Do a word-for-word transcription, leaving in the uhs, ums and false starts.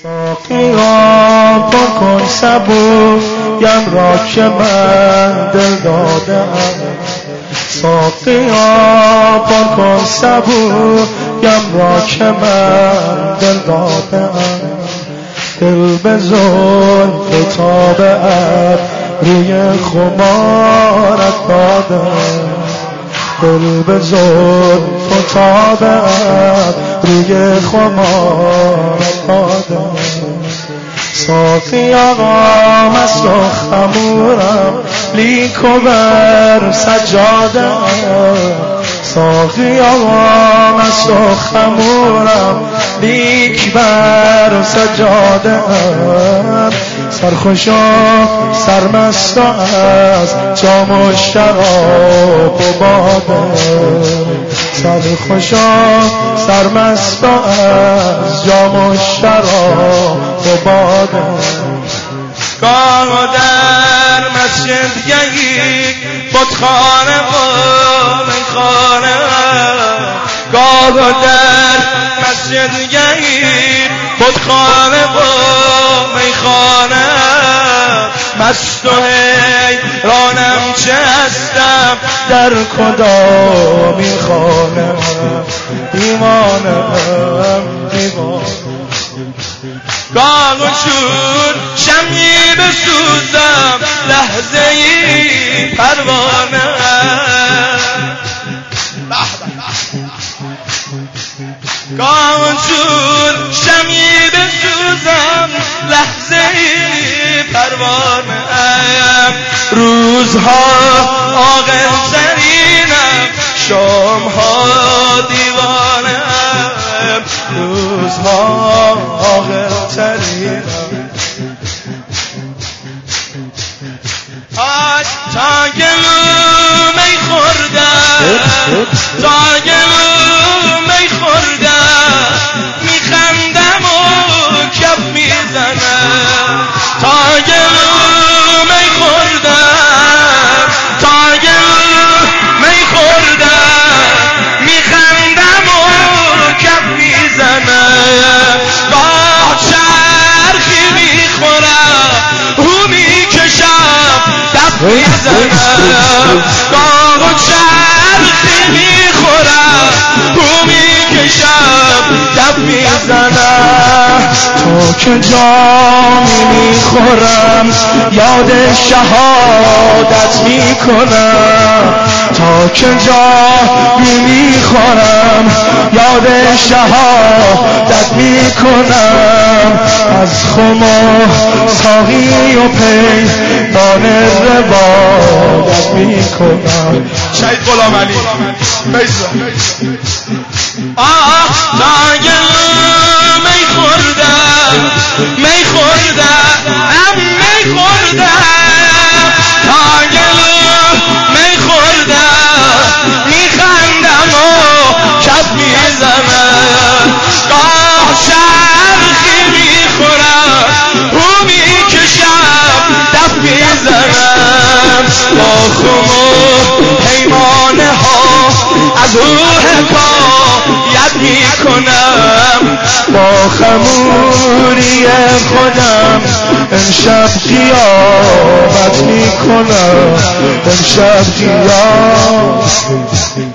ساقیا پر کن سبویم را که من دل دادم. ساقیا پر کن سبویم را که من دل دادم. دل به زلف تاب ابروی خمارت دادم. دل به زلف تاب ابروی خمارت دادم. ساقی آقا مست و خمورم لیک و بر سجاده. ساقی آقا مست و خمورم لیک بر سجاده. سرخوش و سرمست از جام و شراب و باده. سرخوش و سرمست از جام و شراب و باده. گاه در مسجد گهی بتخانه و میخانه. گاه در مسجد گهی بتخانه و میخانه. مست و حیرانم چه هستم در کدامین خانه. دیوانم دیوانم. گاه چون شمعی بسوزم لحظه ای پروانه. گاه چون شمعی بسوزم لحظه ای پروانه. روزها عاقل ترینم شامها دیوانه. روزها عاقل ترینم. آج تا گلو می خوردم، تا گلو می خوردم، میخندم و کف میزنم. تا گلو می خوردم، تا گلو می خوردم، میخندم و کف میزنم. گاه چرخی میخورم او میکشم دف میزنم. گاه چرخی میخورم او میکشم دف میزنم. تو که جامی میخورم یاد شهادت میکنم. تا که جامی میخورم یاد شهادت میکنم. از خم و ساقی و پیمان روایت میکنم. شهید غلام علی آه تا گلو می خوردم، می خوردم، ام می خوردم. تا گلو می خوردم، میخندم و کف میزنم. گاه شرخی میخورم او میکشم دف میزنم. با خم و پیمانه ها از او حکایت میکنم. با خموری خودم امشب قیامت میکنم. امشب قیامت